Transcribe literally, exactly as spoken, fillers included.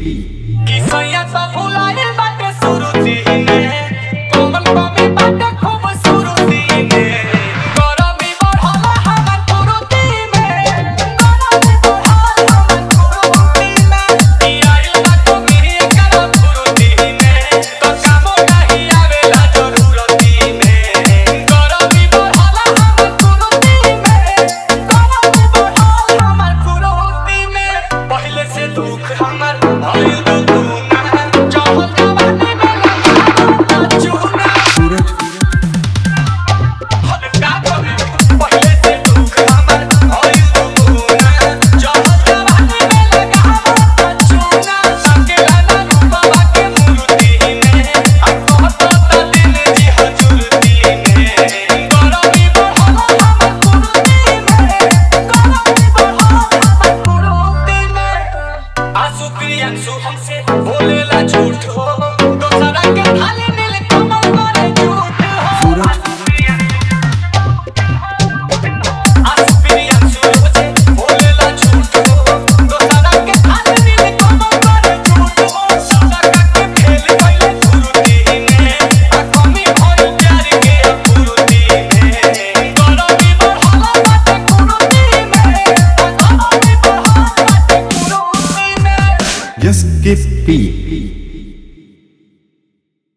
की सैया सब भुलाए बाटे सुरुती में कोमल कमी बाटे खूबसूरती में गरमी बढ़ला हमर पुरुती में गरमी बढ़ला हमर पुरुती में ई आइल बा कमी एकरा पुरुती में तो कामो नहीं आवेला जरूरती में गरमी बढ़ला हमर पुरुती में गरमी बढ़ला हमर पुरुती में पहले से दुख हमर भइल दुगुना चहल जवानी में लगा चूना सूरज हल्का कभी पहले से दुख हमर भइल दुगुना चहल जवानी में लगा चूना सकेला ना रूपवा के मूर्ति में आ कहत त दिल जी हजूरती में गरमी बढ़ला हमर पुरुती में गरमी बढ़ला हमर पुरुती में आंसू प्रियांशु हमसे बोलेला झूठ हो दोसरा के थाली नील कमल करे झूठ हो सूरज आंसू प्रियांशु हमसे बोलेला झूठ हो दोसरा के थाली नील कमल करे झूठ हो सदा के खेल पहले सुरुती में आ कमी भइल प्यार के अपुरुती में गरमी बढ़ला बाटे कुरुती में आ गरमी बढ़ला बाटे कुरुती में यस के पी